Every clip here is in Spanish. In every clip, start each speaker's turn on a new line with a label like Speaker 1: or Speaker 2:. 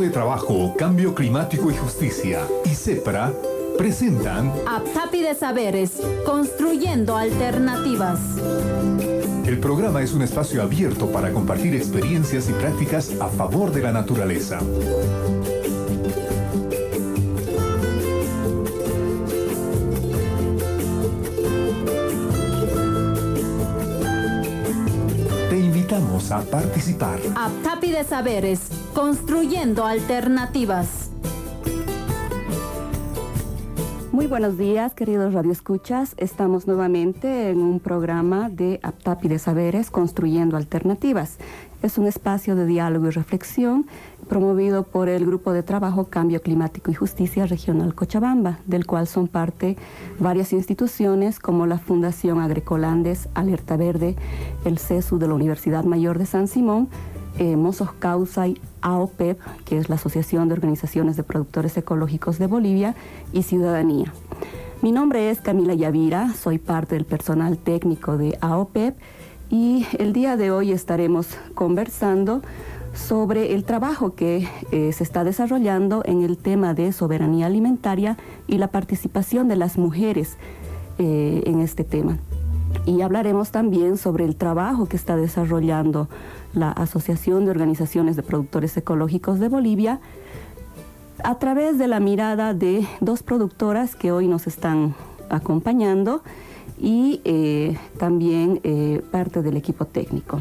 Speaker 1: de Trabajo, Cambio Climático y Justicia y CEPRA presentan
Speaker 2: Aptapi de Saberes, construyendo alternativas.
Speaker 1: El programa es un espacio abierto para compartir experiencias y prácticas a favor de la naturaleza. Te invitamos a participar.
Speaker 2: Aptapi de Saberes, construyendo alternativas.
Speaker 3: Muy buenos días, queridos radioescuchas. Estamos nuevamente en un programa de Aptapi de Saberes, construyendo alternativas. Es un espacio de diálogo y reflexión promovido por el Grupo de Trabajo Cambio Climático y Justicia Regional Cochabamba, del cual son parte varias instituciones como la Fundación Agroecolandes, Alerta Verde, el CESU de la Universidad Mayor de San Simón, Mozos Causa y AOPEP, que es la Asociación de Organizaciones de Productores Ecológicos de Bolivia, y Ciudadanía. Mi nombre es Camila Yavira, soy parte del personal técnico de AOPEP y el día de hoy estaremos conversando sobre el trabajo que se está desarrollando en el tema de soberanía alimentaria y la participación de las mujeres en este tema. Y hablaremos también sobre el trabajo que está desarrollando la Asociación de Organizaciones de Productores Ecológicos de Bolivia a través de la mirada de dos productoras que hoy nos están acompañando y también parte del equipo técnico.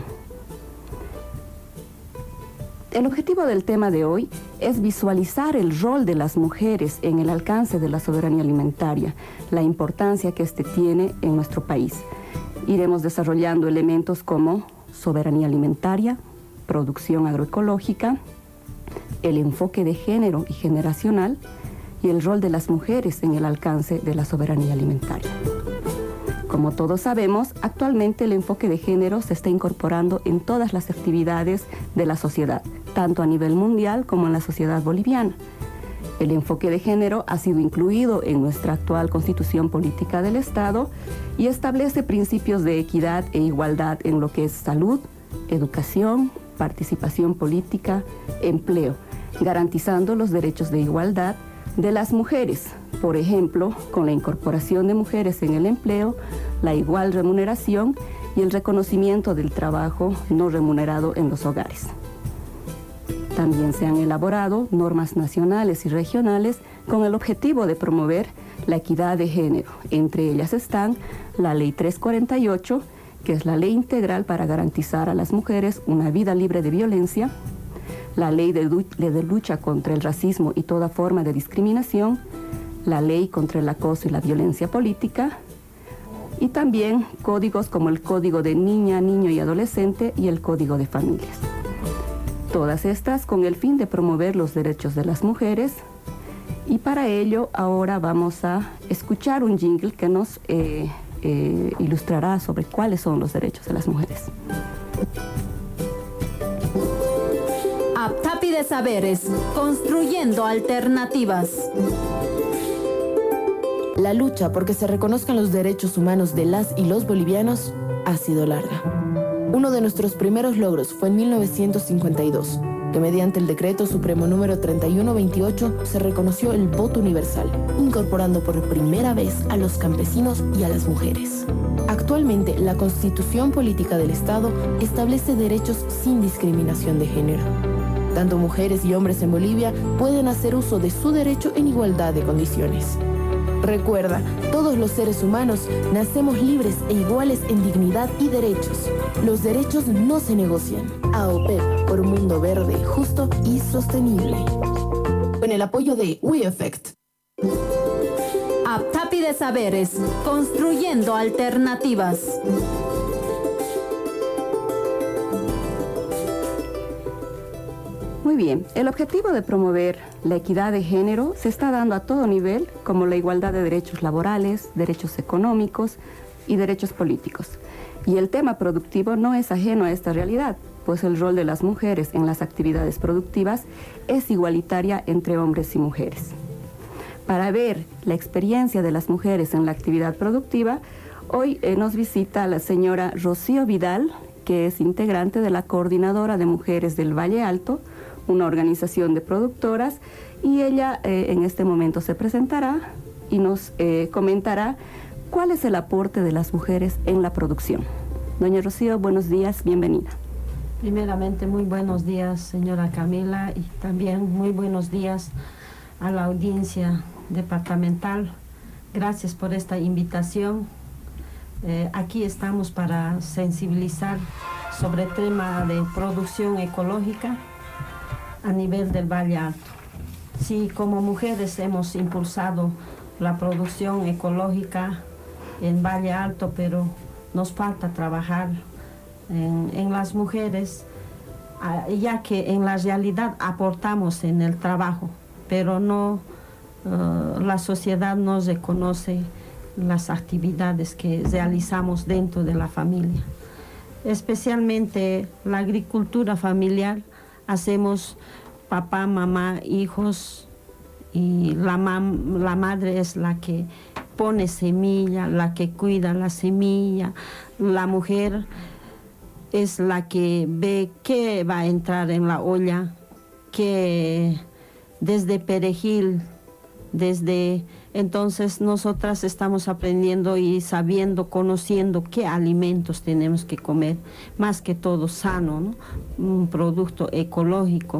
Speaker 3: El objetivo del tema de hoy es visualizar el rol de las mujeres en el alcance de la soberanía alimentaria, la importancia que este tiene en nuestro país. Iremos desarrollando elementos como soberanía alimentaria, producción agroecológica, el enfoque de género y generacional y el rol de las mujeres en el alcance de la soberanía alimentaria. Como todos sabemos, actualmente el enfoque de género se está incorporando en todas las actividades de la sociedad, tanto a nivel mundial como en la sociedad boliviana. El enfoque de género ha sido incluido en nuestra actual Constitución Política del Estado y establece principios de equidad e igualdad en lo que es salud, educación, participación política, empleo, garantizando los derechos de igualdad de las mujeres, por ejemplo, con la incorporación de mujeres en el empleo, la igual remuneración y el reconocimiento del trabajo no remunerado en los hogares. También se han elaborado normas nacionales y regionales con el objetivo de promover la equidad de género. Entre ellas están la Ley 348, que es la ley integral para garantizar a las mujeres una vida libre de violencia, la Ley de lucha contra el racismo y toda forma de discriminación, la Ley contra el acoso y la violencia política, y también códigos como el Código de Niña, Niño y Adolescente y el Código de Familias. Todas estas con el fin de promover los derechos de las mujeres, y para ello ahora vamos a escuchar un jingle que nos ilustrará sobre cuáles son los derechos de las mujeres.
Speaker 2: Aptapi de Saberes, construyendo alternativas.
Speaker 4: La lucha porque se reconozcan los derechos humanos de las y los bolivianos ha sido larga. Uno de nuestros primeros logros fue en 1952, que mediante el Decreto Supremo número 3128 se reconoció el voto universal, incorporando por primera vez a los campesinos y a las mujeres. Actualmente, la Constitución Política del Estado establece derechos sin discriminación de género. Tanto mujeres y hombres en Bolivia pueden hacer uso de su derecho en igualdad de condiciones. Recuerda, todos los seres humanos nacemos libres e iguales en dignidad y derechos. Los derechos no se negocian. AOPEP, por un mundo verde, justo y sostenible. Con el apoyo de WeEffect.
Speaker 2: Aptapi de Saberes, construyendo alternativas.
Speaker 3: Muy bien, el objetivo de promover la equidad de género se está dando a todo nivel, como la igualdad de derechos laborales, derechos económicos y derechos políticos. Y el tema productivo no es ajeno a esta realidad, pues el rol de las mujeres en las actividades productivas es igualitaria entre hombres y mujeres. Para ver la experiencia de las mujeres en la actividad productiva, hoy nos visita la señora Rocío Vidal, que es integrante de la Coordinadora de Mujeres del Valle Alto, una organización de productoras, y ella en este momento se presentará y nos comentará cuál es el aporte de las mujeres en la producción. Doña Rocío, buenos días, bienvenida.
Speaker 5: Primeramente, muy buenos días, señora Camila, y también muy buenos días a la audiencia departamental. Gracias por esta invitación. Aquí estamos para sensibilizar sobre el tema de producción ecológica a nivel del Valle Alto. Sí, como mujeres hemos impulsado la producción ecológica en Valle Alto, pero nos falta trabajar en las mujeres, ya que en la realidad aportamos en el trabajo, pero no, la sociedad no reconoce las actividades que realizamos dentro de la familia. Especialmente la agricultura familiar, hacemos papá, mamá, hijos, y la madre es la que pone semilla, la que cuida la semilla, la mujer es la que ve qué va a entrar en la olla, que desde perejil, entonces nosotras estamos aprendiendo y sabiendo, conociendo qué alimentos tenemos que comer, más que todo sano, ¿no? Un producto ecológico.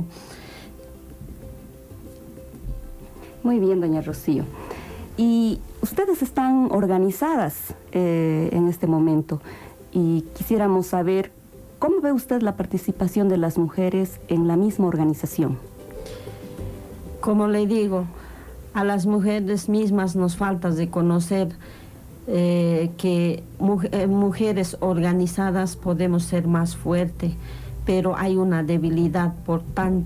Speaker 3: Muy bien, doña Rocío. Y ustedes están organizadas en este momento, y quisiéramos saber cómo ve usted la participación de las mujeres en la misma organización.
Speaker 5: Como le digo, a las mujeres mismas nos falta de conocer que mujeres organizadas podemos ser más fuertes, pero hay una debilidad por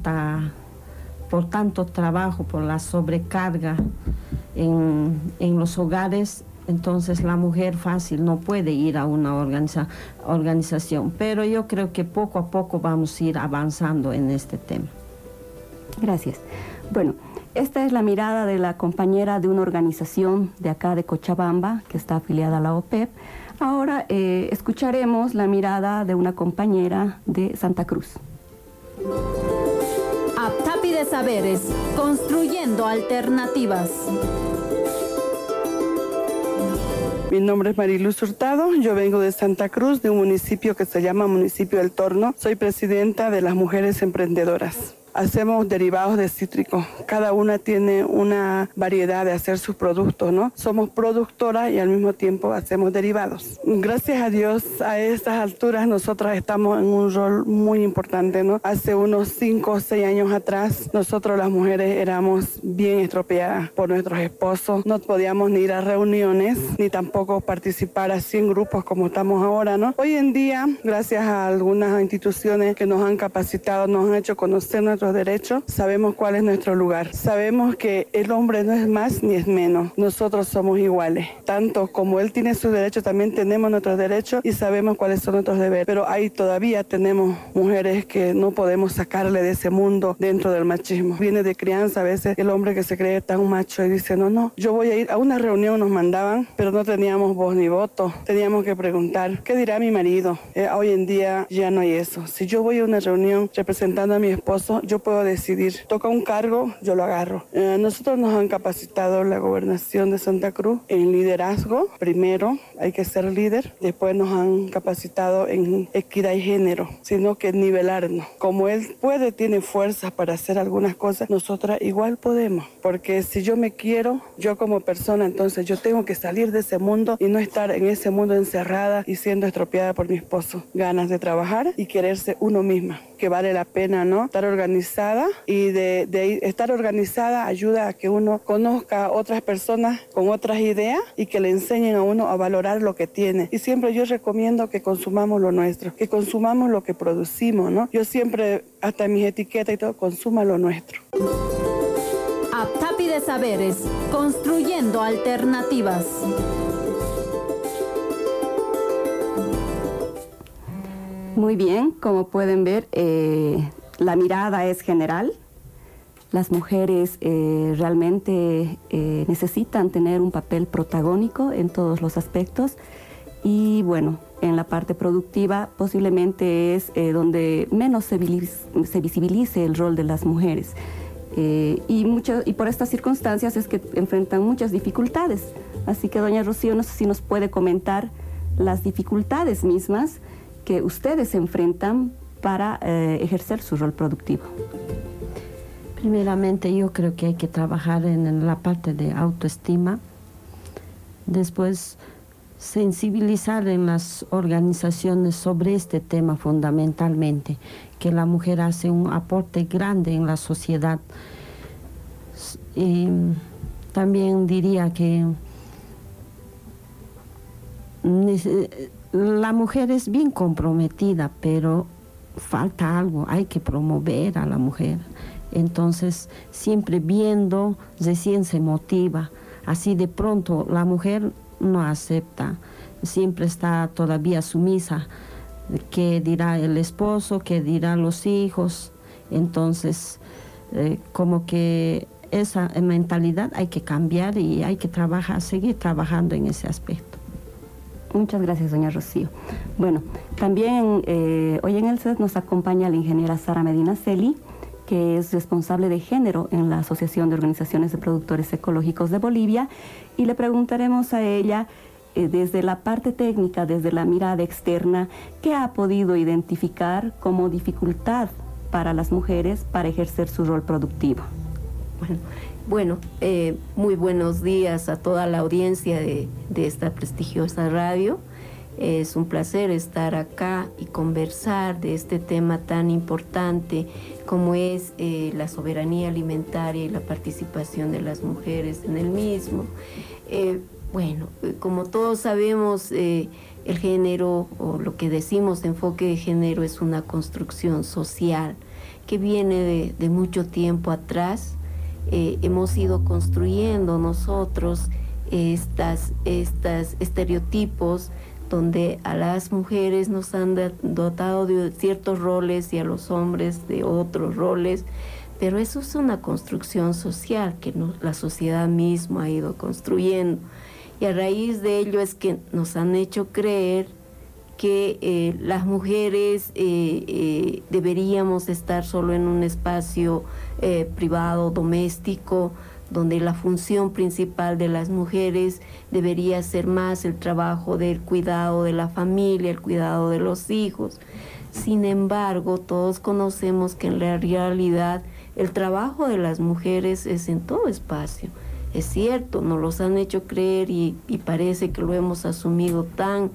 Speaker 5: tanto trabajo, por la sobrecarga en los hogares. Entonces la mujer fácil no puede ir a una organización, pero yo creo que poco a poco vamos a ir avanzando en este tema.
Speaker 3: Gracias. Bueno, esta es la mirada de la compañera de una organización de acá de Cochabamba, que está afiliada a la OPEP. Ahora escucharemos la mirada de una compañera de Santa Cruz.
Speaker 2: Aptapi de Saberes, construyendo alternativas.
Speaker 6: Mi nombre es Mariluz Hurtado, yo vengo de Santa Cruz, de un municipio que se llama Municipio del Torno. Soy presidenta de las Mujeres Emprendedoras. Hacemos derivados de cítrico. Cada una tiene una variedad de hacer sus productos, ¿no? Somos productoras y al mismo tiempo hacemos derivados. Gracias a Dios, a estas alturas nosotras estamos en un rol muy importante, ¿no? Hace unos 5 o 6 años atrás, nosotros las mujeres éramos bien estropeadas por nuestros esposos. No podíamos ni ir a reuniones, ni tampoco participar así en grupos como estamos ahora, ¿no? Hoy en día, gracias a algunas instituciones que nos han capacitado, nos han hecho conocer nuestros derechos, sabemos cuál es nuestro lugar. Sabemos que el hombre no es más ni es menos. Nosotros somos iguales. Tanto como él tiene sus derechos, también tenemos nuestros derechos y sabemos cuáles son nuestros deberes. Pero ahí todavía tenemos mujeres que no podemos sacarle de ese mundo dentro del machismo. Viene de crianza a veces el hombre que se cree tan macho y dice, no, yo voy a ir a una reunión, nos mandaban, pero no teníamos voz ni voto. Teníamos que preguntar, ¿qué dirá mi marido? Hoy en día ya no hay eso. Si yo voy a una reunión representando a mi esposo, yo puedo decidir. Toca un cargo, yo lo agarro. Nosotros nos han capacitado la Gobernación de Santa Cruz en liderazgo. Primero hay que ser líder. Después nos han capacitado en equidad y género, sino que nivelarnos. Como él puede, tiene fuerzas para hacer algunas cosas, nosotras igual podemos. Porque si yo me quiero, yo como persona, entonces yo tengo que salir de ese mundo y no estar en ese mundo encerrada y siendo estropeada por mi esposo. Ganas de trabajar y quererse uno misma, que vale la pena, ¿no? Estar organizada, y de estar organizada ayuda a que uno conozca a otras personas con otras ideas y que le enseñen a uno a valorar lo que tiene. Y siempre yo recomiendo que consumamos lo nuestro, que consumamos lo que producimos, ¿no? Yo siempre, hasta mis etiquetas y todo, consuma lo nuestro.
Speaker 2: Aptapi de Saberes, construyendo alternativas.
Speaker 3: Muy bien, como pueden ver, la mirada es general. Las mujeres realmente necesitan tener un papel protagónico en todos los aspectos, y bueno, en la parte productiva posiblemente es donde menos se visibilice el rol de las mujeres. Y por estas circunstancias es que enfrentan muchas dificultades. Así que doña Rocío, no sé si nos puede comentar las dificultades mismas que ustedes enfrentan para ejercer su rol productivo.
Speaker 5: Primeramente, yo creo que hay que trabajar en la parte de autoestima. Después, sensibilizar en las organizaciones sobre este tema fundamentalmente, que la mujer hace un aporte grande en la sociedad. Y también diría que la mujer es bien comprometida, pero falta algo, hay que promover a la mujer. Entonces, siempre viendo, recién se motiva. Así de pronto la mujer no acepta, siempre está todavía sumisa. ¿Qué dirá el esposo? ¿Qué dirán los hijos? Entonces, como que esa mentalidad hay que cambiar y hay que trabajar, seguir trabajando en ese aspecto.
Speaker 3: Muchas gracias, doña Rocío. Bueno, también hoy en el set nos acompaña la ingeniera Sara Medina Celi, que es responsable de género en la Asociación de Organizaciones de Productores Ecológicos de Bolivia, y le preguntaremos a ella, desde la parte técnica, desde la mirada externa, ¿qué ha podido identificar como dificultad para las mujeres para ejercer su rol productivo?
Speaker 7: Bueno, muy buenos días a toda la audiencia de esta prestigiosa radio. Es un placer estar acá y conversar de este tema tan importante como es la soberanía alimentaria y la participación de las mujeres en el mismo. Bueno, como todos sabemos, el género, o lo que decimos enfoque de género, es una construcción social que viene de mucho tiempo atrás. Hemos ido construyendo nosotros estos estereotipos donde a las mujeres nos han dotado de ciertos roles y a los hombres de otros roles, pero eso es una construcción social que la sociedad misma ha ido construyendo, y a raíz de ello es que nos han hecho creer que las mujeres deberíamos estar solo en un espacio privado, doméstico, donde la función principal de las mujeres debería ser más el trabajo del cuidado de la familia, el cuidado de los hijos. Sin embargo, todos conocemos que en la realidad el trabajo de las mujeres es en todo espacio. Es cierto, nos los han hecho creer y parece que lo hemos asumido tan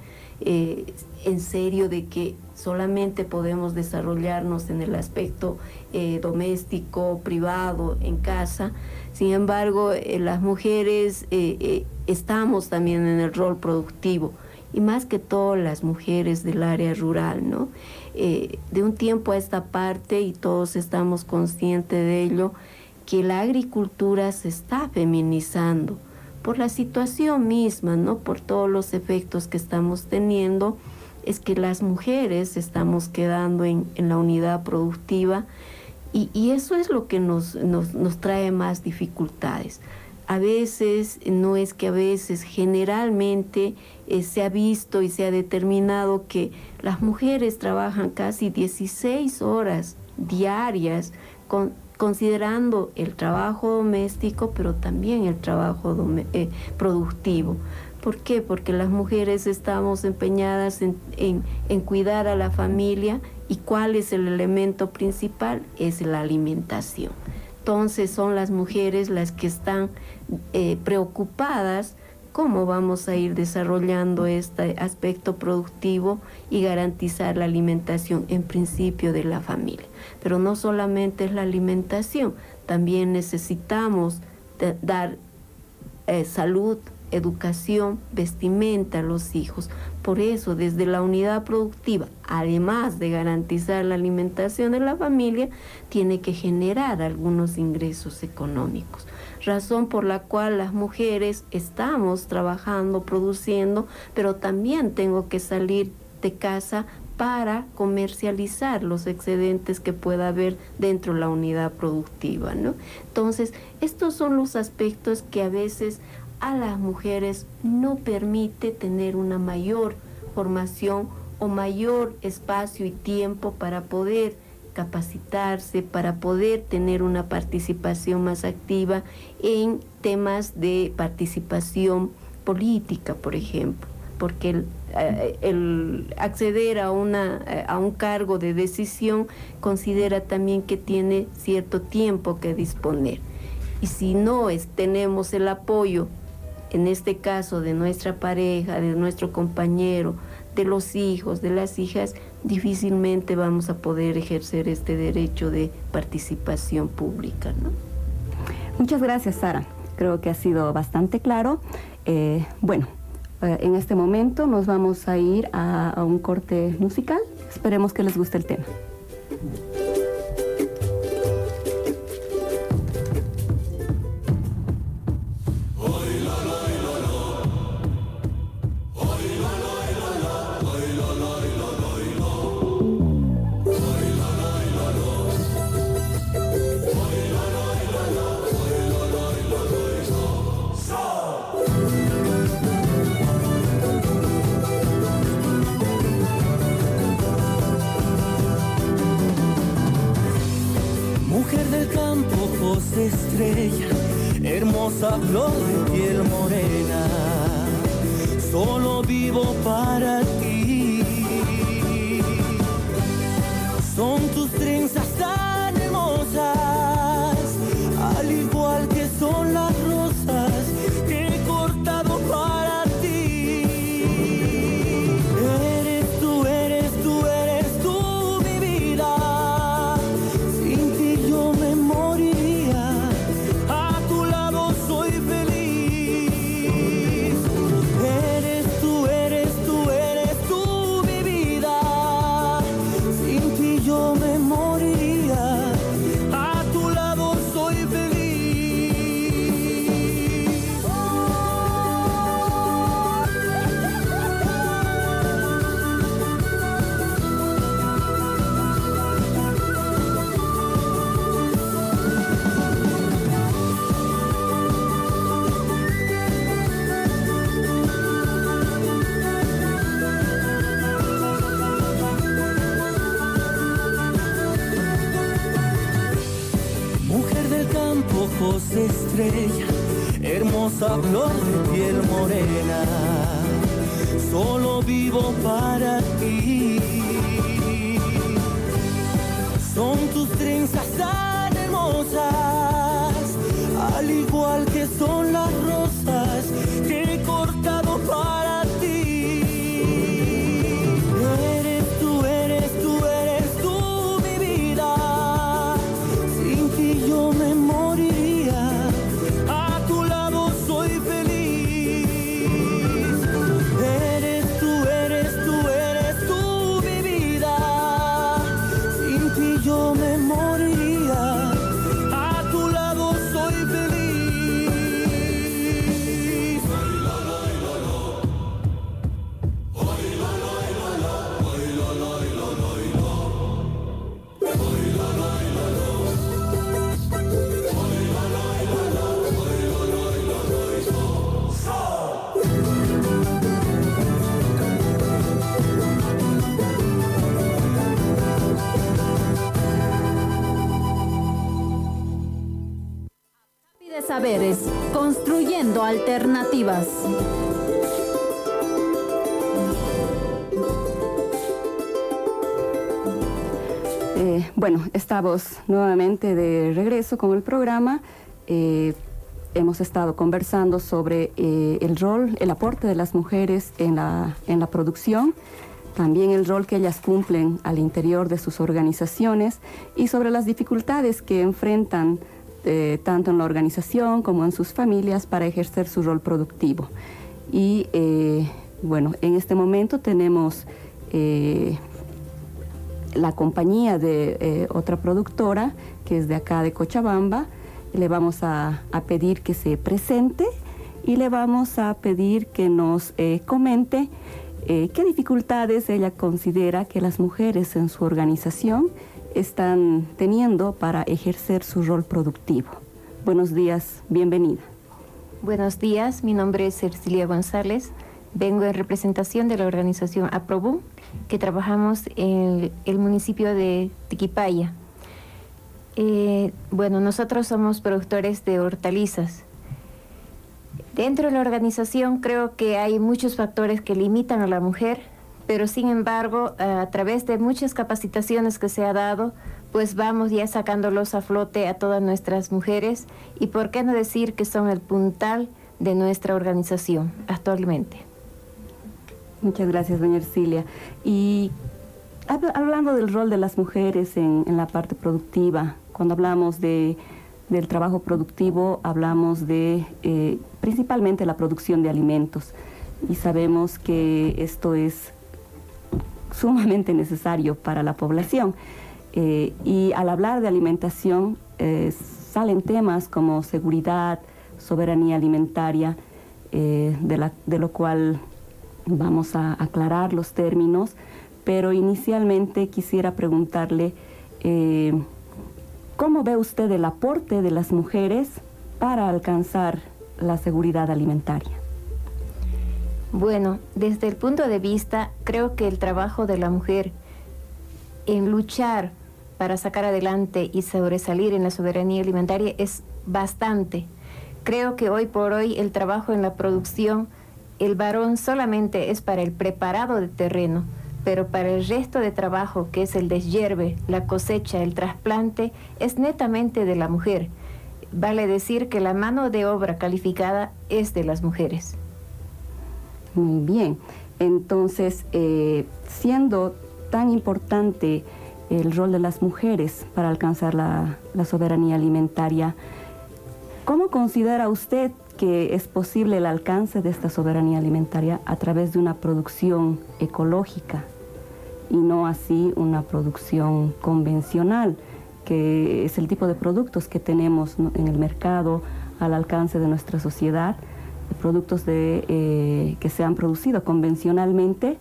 Speaker 7: en serio de que solamente podemos desarrollarnos en el aspecto doméstico, privado, en casa. Sin embargo, las mujeres estamos también en el rol productivo, y más que todo las mujeres del área rural, ¿no? De un tiempo a esta parte, y todos estamos conscientes de ello, que la agricultura se está feminizando por la situación misma, ¿no? Por todos los efectos que estamos teniendo, es que las mujeres estamos quedando en la unidad productiva, y eso es lo que nos trae más dificultades. A veces, no es que a veces, generalmente se ha visto y se ha determinado que las mujeres trabajan casi 16 horas diarias, considerando el trabajo doméstico, pero también el trabajo productivo. ¿Por qué? Porque las mujeres estamos empeñadas en cuidar a la familia, y ¿cuál es el elemento principal? Es la alimentación. Entonces son las mujeres las que están preocupadas cómo vamos a ir desarrollando este aspecto productivo y garantizar la alimentación en principio de la familia. Pero no solamente es la alimentación, también necesitamos dar salud, educación, vestimenta a los hijos. Por eso, desde la unidad productiva, además de garantizar la alimentación de la familia, tiene que generar algunos ingresos económicos. Razón por la cual las mujeres estamos trabajando, produciendo, pero también tengo que salir de casa para comercializar los excedentes que pueda haber dentro de la unidad productiva, ¿no? Entonces, estos son los aspectos que a veces a las mujeres no permite tener una mayor formación o mayor espacio y tiempo para poder capacitarse, para poder tener una participación más activa en temas de participación política, por ejemplo, porque el acceder a un cargo de decisión considera también que tiene cierto tiempo que disponer. Y si no tenemos el apoyo, en este caso de nuestra pareja, de nuestro compañero, de los hijos, de las hijas, difícilmente vamos a poder ejercer este derecho de participación pública, ¿no?
Speaker 3: Muchas gracias, Sara. Creo que ha sido bastante claro. En este momento nos vamos a ir a un corte musical. Esperemos que les guste el tema.
Speaker 8: Estrella, hermosa flor de piel morena, solo vivo para ti. Son tus trenzas tan hermosas, al igual que son las rosas que he cortado para ti. Eres tú, eres tú, eres tú mi vida. Sin ti yo me moriría. Estrella, hermosa flor de piel morena, solo vivo para ti. Son tus trenzas tan hermosas, al igual que son las rosas que he cortado para ti. Eres tú, eres tú, eres tú mi vida. Sin ti yo me moriría.
Speaker 2: Saberes, construyendo alternativas.
Speaker 3: Estamos nuevamente de regreso con el programa. Hemos estado conversando sobre el rol, el aporte de las mujeres en la producción, también el rol que ellas cumplen al interior de sus organizaciones y sobre las dificultades que enfrentan tanto en la organización como en sus familias para ejercer su rol productivo. Y en este momento tenemos la compañía de otra productora que es de acá de Cochabamba. Le vamos a pedir que se presente y le vamos a pedir que nos comente qué dificultades ella considera que las mujeres en su organización están teniendo para ejercer su rol productivo. Buenos días, bienvenida.
Speaker 9: Buenos días, mi nombre es Cecilia González. Vengo en representación de la organización APROBU, que trabajamos en el municipio de Tiquipaya. Bueno, nosotros somos productores de hortalizas. Dentro de la organización creo que hay muchos factores que limitan a la mujer, pero sin embargo, a través de muchas capacitaciones que se ha dado, pues vamos ya sacándolos a flote a todas nuestras mujeres y por qué no decir que son el puntal de nuestra organización actualmente.
Speaker 3: Muchas gracias, doña Ercilia. Y hablando del rol de las mujeres en la parte productiva, cuando hablamos del trabajo productivo, hablamos de principalmente la producción de alimentos. Y sabemos que esto es sumamente necesario para la población. Y al hablar de alimentación, salen temas como seguridad, soberanía alimentaria, de lo cual vamos a aclarar los términos, pero inicialmente quisiera preguntarle, ¿cómo ve usted el aporte de las mujeres para alcanzar la seguridad alimentaria?
Speaker 9: Bueno, desde el punto de vista, creo que el trabajo de la mujer en luchar para sacar adelante y sobresalir en la soberanía alimentaria es bastante. Creo que hoy por hoy el trabajo en la producción, el varón solamente es para el preparado de terreno, pero para el resto de trabajo, que es el deshierve, la cosecha, el trasplante, es netamente de la mujer. Vale decir que la mano de obra calificada es de las mujeres.
Speaker 3: Muy bien. Entonces, siendo tan importante el rol de las mujeres para alcanzar la soberanía alimentaria, ¿cómo considera usted que es posible el alcance de esta soberanía alimentaria a través de una producción ecológica y no así una producción convencional, que es el tipo de productos que tenemos en el mercado al alcance de nuestra sociedad, productos que se han producido convencionalmente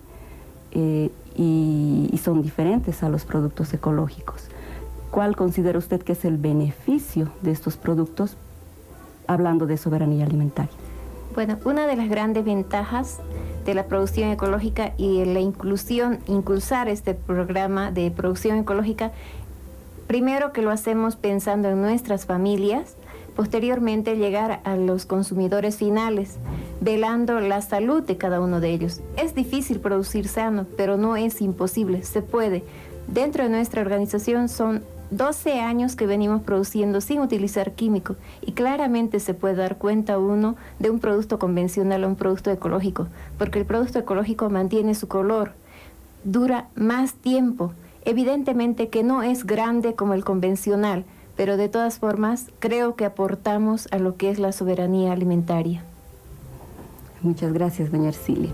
Speaker 3: y son diferentes a los productos ecológicos? ¿Cuál considera usted que es el beneficio de estos productos hablando de soberanía alimentaria?
Speaker 9: Bueno, una de las grandes ventajas de la producción ecológica y la impulsar este programa de producción ecológica, primero que lo hacemos pensando en nuestras familias, posteriormente llegar a los consumidores finales, velando la salud de cada uno de ellos. Es difícil producir sano, pero no es imposible, se puede. Dentro de nuestra organización son 12 años que venimos produciendo sin utilizar químicos y claramente se puede dar cuenta uno de un producto convencional a un producto ecológico, porque el producto ecológico mantiene su color, dura más tiempo. Evidentemente que no es grande como el convencional, pero de todas formas creo que aportamos a lo que es la soberanía alimentaria.
Speaker 3: Muchas gracias, doña Ercilia.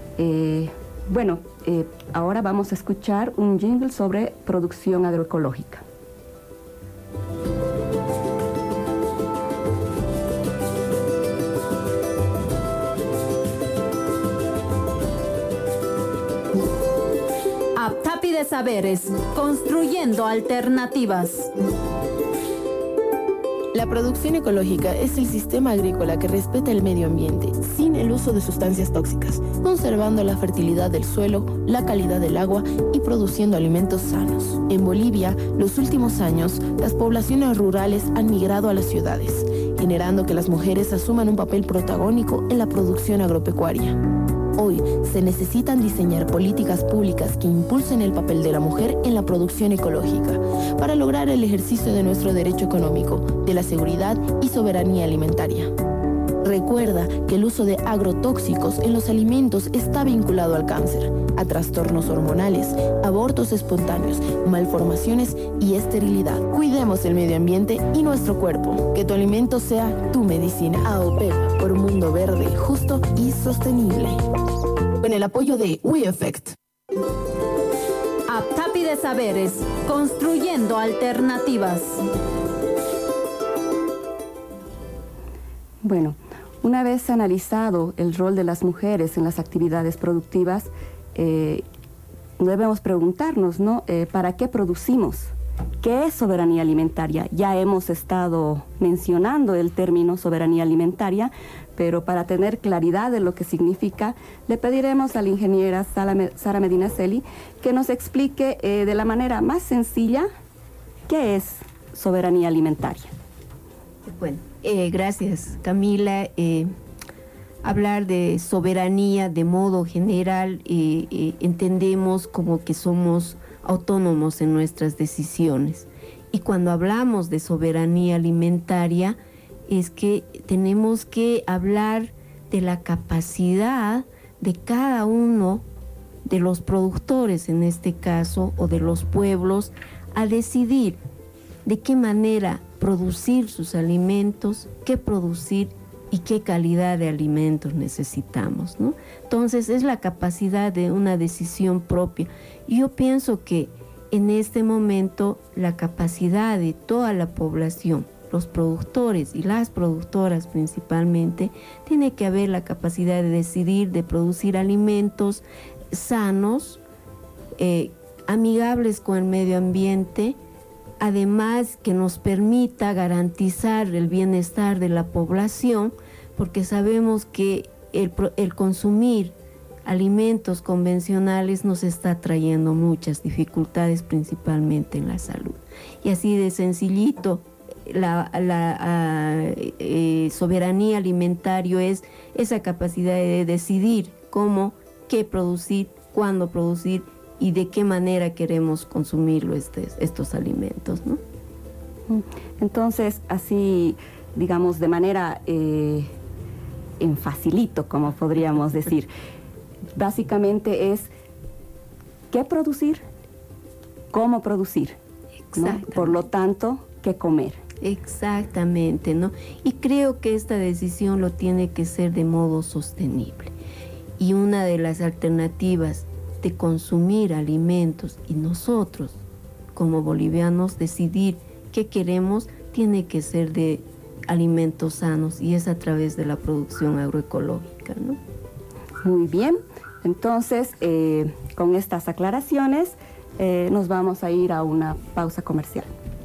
Speaker 3: Ahora vamos a escuchar un jingle sobre producción agroecológica.
Speaker 2: Aptapi de Saberes, construyendo alternativas.
Speaker 4: La producción ecológica es el sistema agrícola que respeta el medio ambiente, sin el uso de sustancias tóxicas, conservando la fertilidad del suelo, la calidad del agua y produciendo alimentos sanos. En Bolivia, los últimos años, las poblaciones rurales han migrado a las ciudades, generando que las mujeres asuman un papel protagónico en la producción agropecuaria. Hoy se necesitan diseñar políticas públicas que impulsen el papel de la mujer en la producción ecológica para lograr el ejercicio de nuestro derecho económico, de la seguridad y soberanía alimentaria. Recuerda que el uso de agrotóxicos en los alimentos está vinculado al cáncer, a trastornos hormonales, abortos espontáneos, malformaciones y esterilidad. Cuidemos el medio ambiente y nuestro cuerpo. Que tu alimento sea tu medicina. AOPEP, por un mundo verde, justo y sostenible. Con el apoyo de WeEffect.
Speaker 2: Aptapi de Saberes, construyendo alternativas.
Speaker 3: Bueno, una vez analizado el rol de las mujeres en las actividades productivas, debemos preguntarnos, ¿no? ¿Para qué producimos? ¿Qué es soberanía alimentaria? Ya hemos estado mencionando el término soberanía alimentaria, pero para tener claridad de lo que significa, le pediremos a la ingeniera Sara Medinaceli que nos explique de la manera más sencilla qué es soberanía alimentaria.
Speaker 7: Bueno, gracias, Camila. Hablar de soberanía de modo general, entendemos como que somos autónomos en nuestras decisiones. Y cuando hablamos de soberanía alimentaria, es que tenemos que hablar de la capacidad de cada uno de los productores, en este caso, o de los pueblos, a decidir de qué manera producir sus alimentos, qué producir y qué calidad de alimentos necesitamos, ¿no? Entonces es la capacidad de una decisión propia. Y yo pienso que en este momento la capacidad de toda la población, los productores y las productoras principalmente, tiene que haber la capacidad de decidir, de producir alimentos sanos, amigables con el medio ambiente, además que nos permita garantizar el bienestar de la población, porque sabemos que el consumir alimentos convencionales nos está trayendo muchas dificultades, principalmente en la salud. Y así de sencillito, la soberanía alimentaria es esa capacidad de decidir cómo, qué producir, cuándo producir y de qué manera queremos consumirlo estos alimentos, ¿no?
Speaker 3: Entonces, así, digamos, de manera en facilito, como podríamos decir, básicamente es qué producir, cómo producir, ¿no? Por lo tanto, qué comer.
Speaker 7: Exactamente, ¿no? Y creo que esta decisión lo tiene que ser de modo sostenible. Y una de las alternativas de consumir alimentos y nosotros, como bolivianos, decidir qué queremos, tiene que ser de alimentos sanos, y es a través de la producción agroecológica, ¿no?
Speaker 3: Muy bien, entonces con estas aclaraciones nos vamos a ir a una pausa comercial.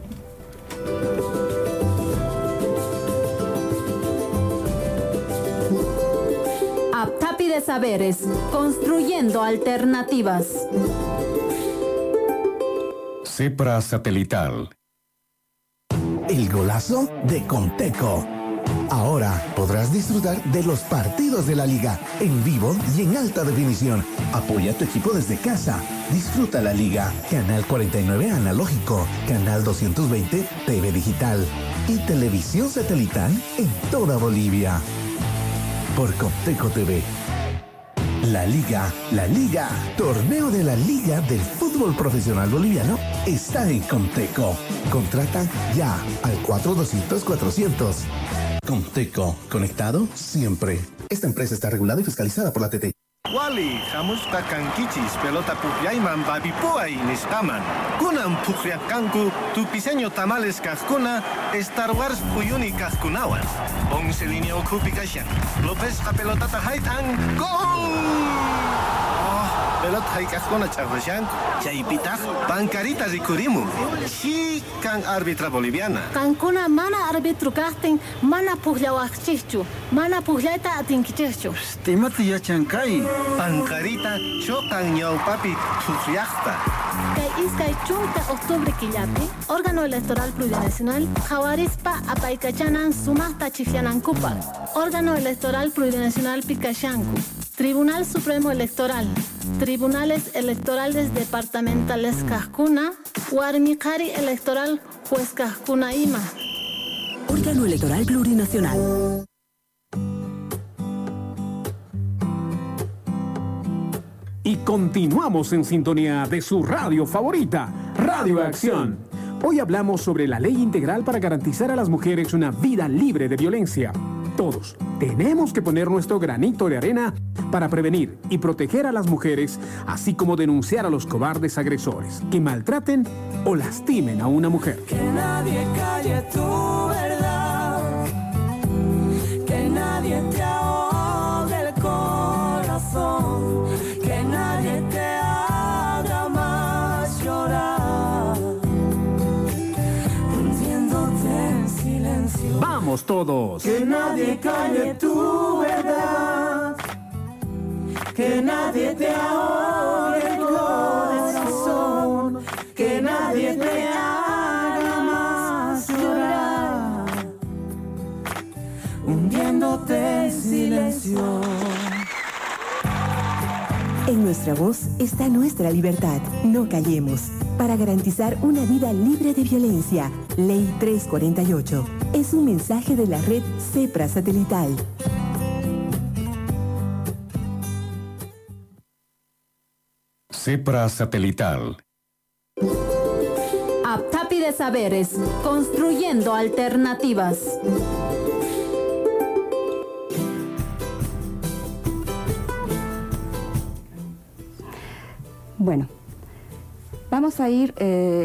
Speaker 2: Aptapi de Saberes, construyendo alternativas.
Speaker 1: CEPRA Satelital.
Speaker 10: El golazo de Conteco. Ahora podrás disfrutar de los partidos de la liga en vivo y en alta definición. Apoya a tu equipo desde casa. Disfruta la liga. Canal 49 analógico, Canal 220 TV digital y televisión satelital en toda Bolivia. Por Conteco TV. La Liga, torneo de la Liga del Fútbol Profesional Boliviano está en Conteco. Contrata ya al 4200-400. Conteco, conectado siempre. Esta empresa está regulada y fiscalizada por la TT.
Speaker 11: Wali, hamusta kankichis, pelota pukyayman babipuay nistaman. Kunan pukyakkanku, tu piseño tamales kajkuna, Star Wars puyuni kajkunawan. 11 línea okupi kashan. López ka pelotata haitan, gol! Pelota haikajkuna chagreshanku. Chaypitaj, bancarita rikurimu. Si kan arbitra boliviana.
Speaker 12: Kankuna mana arbitru kastin, mana puklawakchichu, mana puklayta atinkichichu.
Speaker 11: Timati yachankay. Bancarita, chocan ñawpapi pukyaqta.
Speaker 12: Kay iskay chunta octubre killapi, órgano electoral plurinacional, jawarispa apaykachanan sumasta chifyanankupa. Órgano electoral plurinacional Picachancu. Tribunal Supremo Electoral. Tribunales Electorales Departamentales Cajcuna. Warmicari Electoral Juez Cajcuna Ima.
Speaker 13: Órgano Electoral Plurinacional.
Speaker 14: Y continuamos en sintonía de su radio favorita, Radio Acción. Hoy hablamos sobre la ley integral para garantizar a las mujeres una vida libre de violencia. Todos tenemos que poner nuestro granito de arena para prevenir y proteger a las mujeres, así como denunciar a los cobardes agresores que maltraten o lastimen a una mujer.
Speaker 8: Que nadie calle tu verdad, que nadie te ahogue el corazón, que nadie te haga más llorar.
Speaker 14: Cantemos todos.
Speaker 8: Que nadie calle tu verdad, que nadie te ahogue el corazón, que nadie te haga más llorar, hundiéndote en silencio.
Speaker 13: En nuestra voz está nuestra libertad. No callemos. Para garantizar una vida libre de violencia. Ley 348. Es un mensaje de la red CEPRA Satelital.
Speaker 1: CEPRA Satelital.
Speaker 2: Aptapi de Saberes, construyendo alternativas.
Speaker 3: Bueno, vamos a ir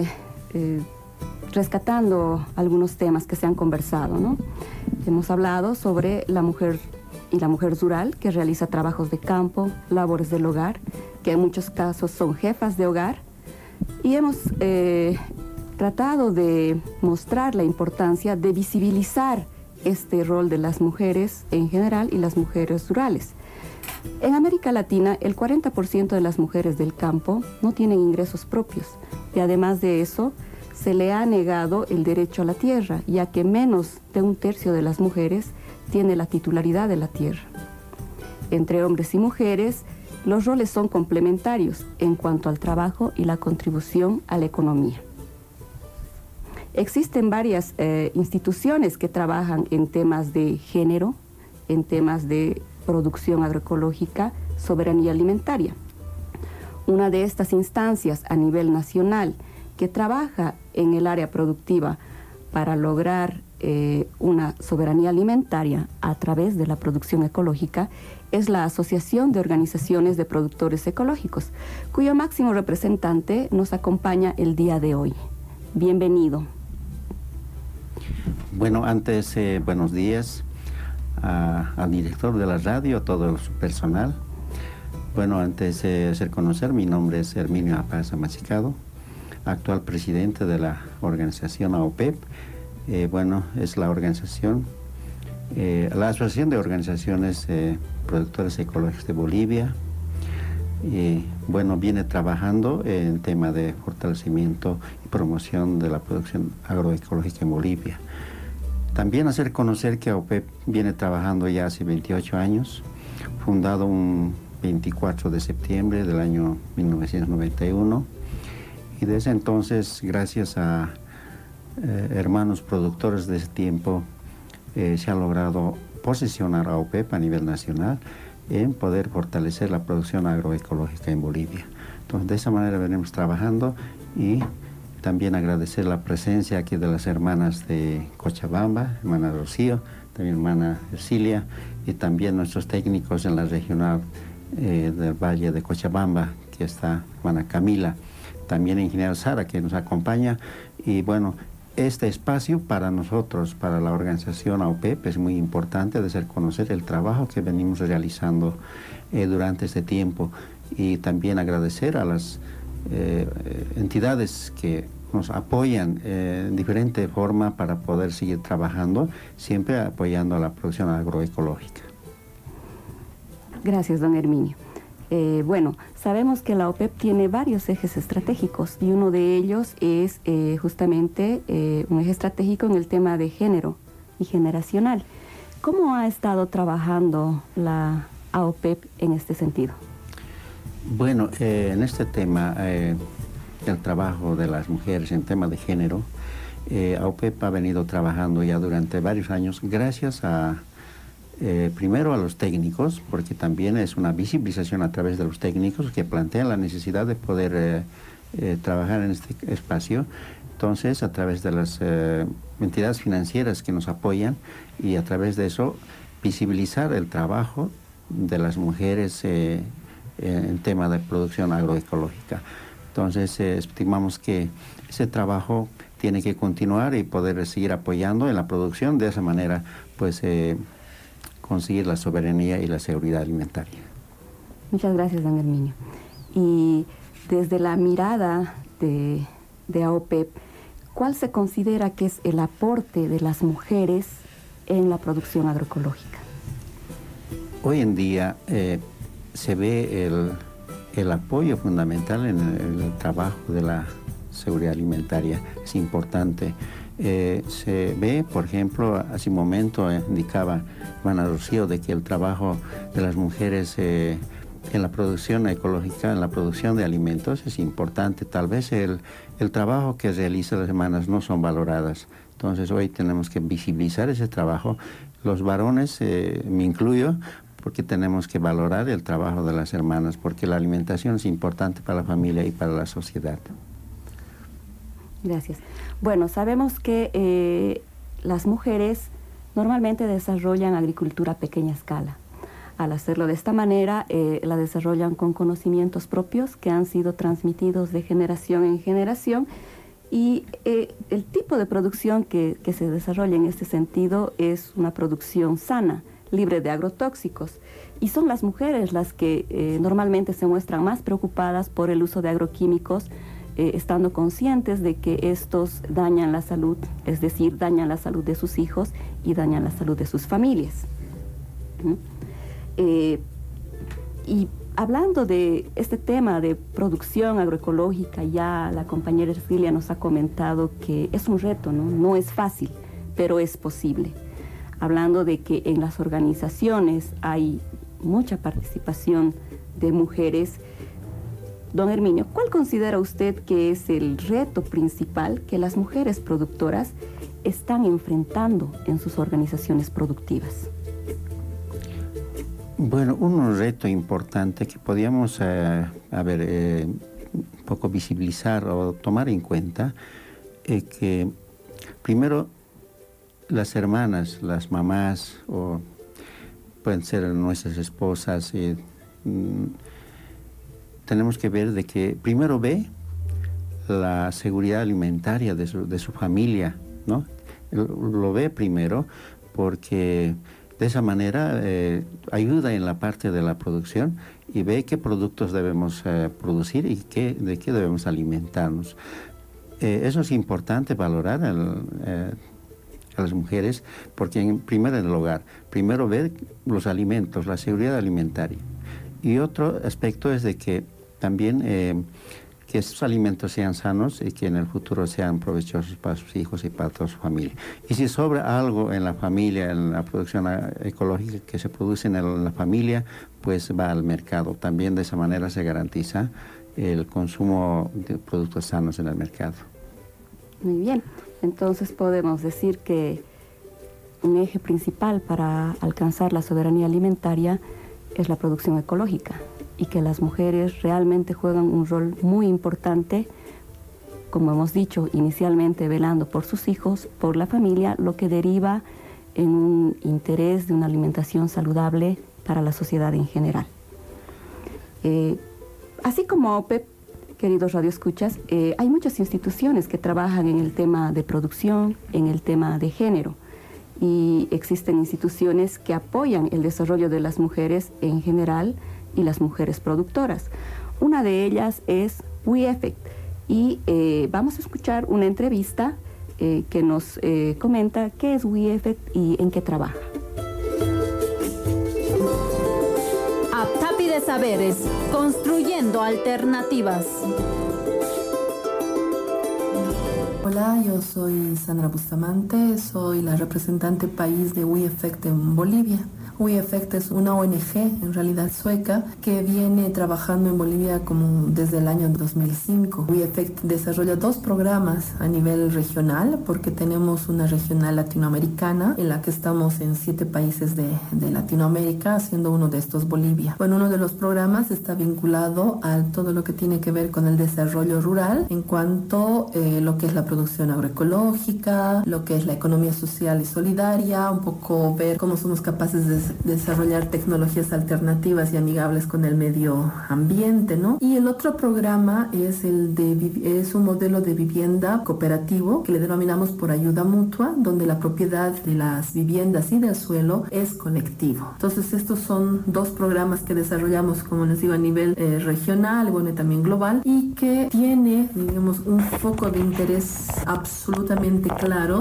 Speaker 3: rescatando algunos temas que se han conversado, ¿no? Hemos hablado sobre la mujer y la mujer rural que realiza trabajos de campo, labores del hogar, que en muchos casos son jefas de hogar, y hemos tratado de mostrar la importancia de visibilizar este rol de las mujeres en general y las mujeres rurales. En América Latina, el 40% de las mujeres del campo no tienen ingresos propios y además de eso, se le ha negado el derecho a la tierra, ya que menos de un tercio de las mujeres tiene la titularidad de la tierra. Entre hombres y mujeres, los roles son complementarios en cuanto al trabajo y la contribución a la economía. Existen varias instituciones que trabajan en temas de género, en temas de producción agroecológica, soberanía alimentaria. Una de estas instancias a nivel nacional que trabaja en el área productiva para lograr una soberanía alimentaria a través de la producción ecológica es la Asociación de Organizaciones de Productores Ecológicos, cuyo máximo representante nos acompaña el día de hoy. Bienvenido.
Speaker 15: Bueno, antes, buenos días al director de la radio, a todo su personal. Bueno, antes de hacer conocer, mi nombre es Herminio Apaza Machicado, actual presidente de la organización AOPEP. Bueno, es la organización, la Asociación de Organizaciones Productores Ecológicos de Bolivia. Bueno, viene trabajando en tema de fortalecimiento y promoción de la producción agroecológica en Bolivia. También hacer conocer que AOPEP viene trabajando ya hace 28 años, fundado un 24 de septiembre del año 1991, y desde entonces, gracias a hermanos productores de ese tiempo, se ha logrado posicionar a AOPEP a nivel nacional en poder fortalecer la producción agroecológica en Bolivia. Entonces, de esa manera venimos trabajando y también agradecer la presencia aquí de las hermanas de Cochabamba, hermana Rocío, también hermana Ercilia, y también nuestros técnicos en la regional del Valle de Cochabamba, que está hermana Camila, también ingeniero Sara, que nos acompaña. Y bueno, este espacio para nosotros, para la organización AOPEP, es muy importante de hacer conocer el trabajo que venimos realizando durante este tiempo, y también agradecer a las entidades que nos apoyan en diferente forma para poder seguir trabajando, siempre apoyando a la producción agroecológica.
Speaker 3: Gracias, don Herminio. Bueno, sabemos que la AOPEP tiene varios ejes estratégicos y uno de ellos es justamente un eje estratégico en el tema de género y generacional. ¿Cómo ha estado trabajando la AOPEP en este sentido?
Speaker 15: Bueno, en este tema, el trabajo de las mujeres en tema de género, AOPEP ha venido trabajando ya durante varios años gracias a, primero a los técnicos, porque también es una visibilización a través de los técnicos que plantean la necesidad de poder trabajar en este espacio. Entonces, a través de las entidades financieras que nos apoyan, y a través de eso visibilizar el trabajo de las mujeres en tema de producción agroecológica. Entonces, estimamos que ese trabajo tiene que continuar y poder seguir apoyando en la producción. De esa manera, pues, conseguir la soberanía y la seguridad alimentaria.
Speaker 3: Muchas gracias, don Herminio. Y desde la mirada de AOPEP, ¿cuál se considera que es el aporte de las mujeres en la producción agroecológica?
Speaker 15: Hoy en día se ve el apoyo fundamental en el trabajo de la seguridad alimentaria. Es importante. Se ve, por ejemplo, hace un momento indicaba Juana Rocío de que el trabajo de las mujeres en la producción ecológica, en la producción de alimentos, es importante. Tal vez el trabajo que realizan las hermanas no son valoradas. Entonces hoy tenemos que visibilizar ese trabajo. Los varones, me incluyo, porque tenemos que valorar el trabajo de las hermanas, porque la alimentación es importante para la familia y para la sociedad.
Speaker 3: Gracias. Bueno, sabemos que las mujeres normalmente desarrollan agricultura a pequeña escala. Al hacerlo de esta manera, la desarrollan con conocimientos propios que han sido transmitidos de generación en generación, y el tipo de producción que se desarrolla en este sentido es una producción sana, libre de agrotóxicos, y son las mujeres las que normalmente se muestran más preocupadas por el uso de agroquímicos, estando conscientes de que estos dañan la salud, es decir, dañan la salud de sus hijos y dañan la salud de sus familias. Y hablando de este tema de producción agroecológica, ya la compañera Ercilia nos ha comentado que es un reto, ¿no? No es fácil, pero es posible. Hablando de que en las organizaciones hay mucha participación de mujeres. Don Herminio, ¿cuál considera usted que es el reto principal que las mujeres productoras están enfrentando en sus organizaciones productivas?
Speaker 15: Bueno, un reto importante que podíamos un poco visibilizar o tomar en cuenta es que primero las hermanas, las mamás, o pueden ser nuestras esposas, tenemos que ver de que primero ve la seguridad alimentaria de su familia, ¿no? Lo ve primero porque de esa manera ayuda en la parte de la producción y ve qué productos debemos producir y de qué debemos alimentarnos. Eso es importante valorar a las mujeres, porque en primer lugar, primero ver los alimentos, la seguridad alimentaria. Y otro aspecto es de que también que estos alimentos sean sanos y que en el futuro sean provechosos para sus hijos y para toda su familia. Y si sobra algo en la familia, en la producción ecológica que se produce en la familia, pues va al mercado. También de esa manera se garantiza el consumo de productos sanos en el mercado.
Speaker 3: Muy bien, entonces podemos decir que un eje principal para alcanzar la soberanía alimentaria es la producción ecológica, y que las mujeres realmente juegan un rol muy importante, como hemos dicho inicialmente, velando por sus hijos, por la familia, lo que deriva en un interés de una alimentación saludable para la sociedad en general. Así como OPEP, queridos radioescuchas, hay muchas instituciones que trabajan en el tema de producción, en el tema de género, y existen instituciones que apoyan el desarrollo de las mujeres en general y las mujeres productoras. Una de ellas es WeEffect, y vamos a escuchar una entrevista que nos comenta qué es WeEffect y en qué trabaja.
Speaker 2: Aptapi de Saberes, construyendo alternativas.
Speaker 4: Hola, yo soy Sandra Bustamante, soy la representante país de WeEffect en Bolivia. WeEffect es una ONG, en realidad sueca, que viene trabajando en Bolivia como desde el año 2005. WeEffect desarrolla 2 programas a nivel regional, porque tenemos una regional latinoamericana, en la que estamos en 7 países de Latinoamérica, siendo uno de estos Bolivia. Bueno, uno de los programas está vinculado a todo lo que tiene que ver con el desarrollo rural, en cuanto lo que es la producción agroecológica, lo que es la economía social y solidaria, un poco ver cómo somos capaces de desarrollar tecnologías alternativas y amigables con el medio ambiente, ¿no? Y el otro programa es es un modelo de vivienda cooperativo que le denominamos por ayuda mutua, donde la propiedad de las viviendas y del suelo es colectivo. Entonces estos son 2 programas que desarrollamos, como les digo, a nivel regional, bueno, y también global, y que tiene, digamos, un foco de interés absolutamente claro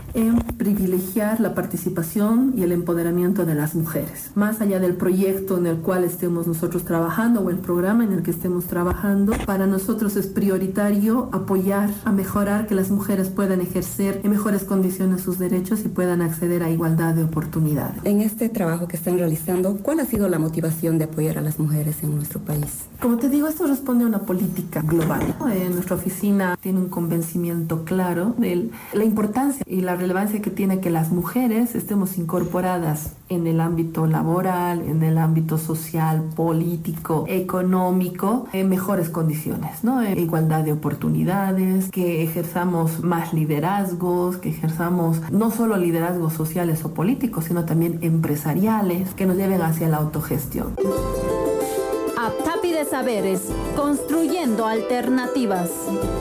Speaker 16: en privilegiar la participación y el empoderamiento de las mujeres. Más allá del proyecto en el cual estemos nosotros trabajando o el programa en el que estemos trabajando, para nosotros es prioritario apoyar a mejorar que las mujeres puedan ejercer en mejores condiciones sus derechos y puedan acceder a igualdad de oportunidades.
Speaker 3: En este trabajo que están realizando, ¿cuál ha sido la motivación de apoyar a las mujeres en nuestro país?
Speaker 16: Como te digo, esto responde a una política global. Nuestra oficina tiene un convencimiento claro de la importancia y la relevancia que tiene que las mujeres estemos incorporadas en el ámbito laboral, en el ámbito social, político, económico, en mejores condiciones, ¿no? En igualdad de oportunidades, que ejerzamos más liderazgos, que ejerzamos no solo liderazgos sociales o políticos, sino también empresariales, que nos lleven hacia la autogestión.
Speaker 2: Aptapi de Saberes, construyendo alternativas.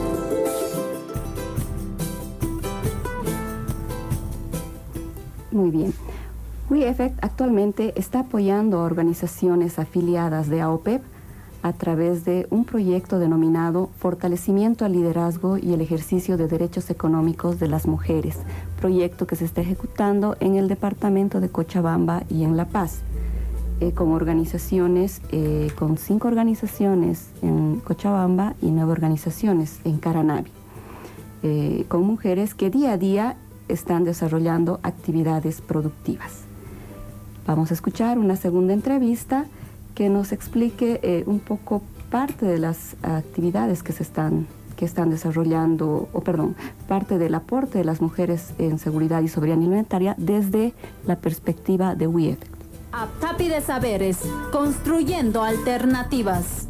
Speaker 3: Muy bien. WeEffect actualmente está apoyando a organizaciones afiliadas de AOPEP a través de un proyecto denominado Fortalecimiento al Liderazgo y el Ejercicio de Derechos Económicos de las Mujeres, proyecto que se está ejecutando en el departamento de Cochabamba y en La Paz, con organizaciones, con 5 organizaciones en Cochabamba y 9 organizaciones en Caranavi, con mujeres que día a día están desarrollando actividades productivas. Vamos a escuchar una segunda entrevista que nos explique un poco parte de las actividades que están desarrollando, parte del aporte de las mujeres en seguridad y soberanía alimentaria desde la perspectiva de WeEffect.
Speaker 2: Aptapi de Saberes, construyendo alternativas.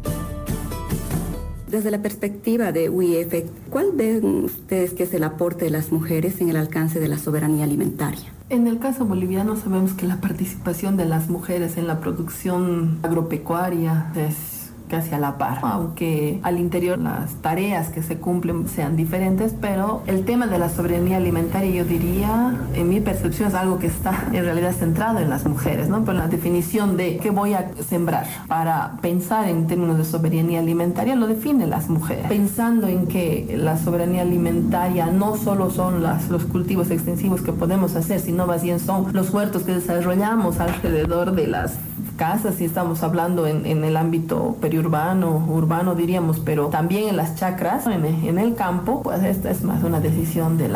Speaker 3: Desde la perspectiva de WeEffect, ¿cuál ven ustedes que es el aporte de las mujeres en el alcance de la soberanía alimentaria?
Speaker 16: En el caso boliviano sabemos que la participación de las mujeres en la producción agropecuaria es casi a la par, aunque al interior las tareas que se cumplen sean diferentes, pero el tema de la soberanía alimentaria, yo diría, en mi percepción, es algo que está en realidad centrado en las mujeres, ¿no? Pero la definición de qué voy a sembrar para pensar en términos de soberanía alimentaria lo definen las mujeres, pensando en que la soberanía alimentaria no solo son los cultivos extensivos que podemos hacer, sino más bien son los huertos que desarrollamos alrededor de las casas, si estamos hablando en el ámbito urbano diríamos, pero también en las chacras, en el campo, pues esta es más una decisión de